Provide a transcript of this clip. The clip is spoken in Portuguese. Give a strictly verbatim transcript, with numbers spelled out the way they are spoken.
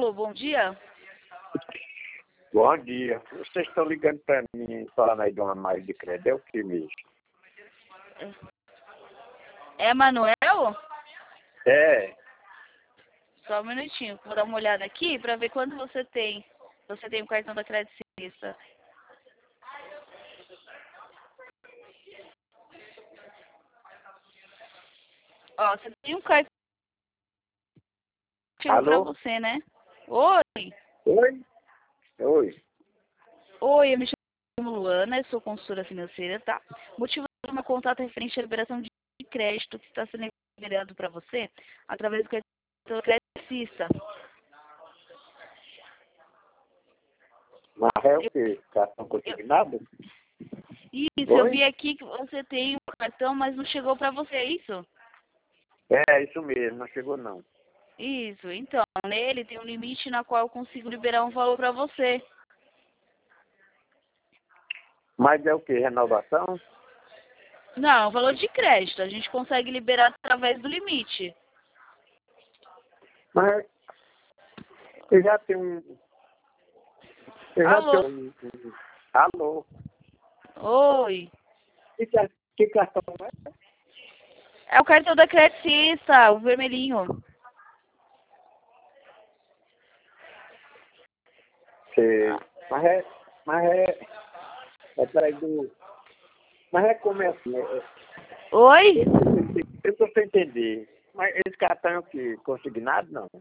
Alô, bom dia. Bom dia. Vocês estão ligando para mim, falando aí de uma mais de crédito, é o que mesmo? É Manuel? É. Só um minutinho, vou dar uma olhada aqui para ver quando você tem. Você tem o cartão da Credit Suisse. Ó, você tem um cartão para Alô? você, né? Oi. Oi? Oi. Oi, eu me chamo Luana, eu sou consultora financeira, tá? Motivo do meu contato é referente à liberação de crédito que está sendo liberado para você através do cartão da Credit Suisse. Mas é o que? Cartão consignado? Isso, Oi? eu vi aqui que você tem um cartão, mas não chegou para você, é isso? É, isso mesmo, não chegou não. Isso, então, nele tem um limite na qual eu consigo liberar um valor para você. Mas é o que? Renovação? Não, valor de crédito, a gente consegue liberar através do limite. Mas eu já tenho um... Eu já Alô? tenho um... um- Alô? Oi. Que, car- que cartão é? É o cartão da Credit Suisse, o vermelhinho. Sei. Mas é... Mas é... É atrás do... Mas é como é assim? É, é- Oi? eu estou sem entender. Mas esse cartão é o que? Consignado, não?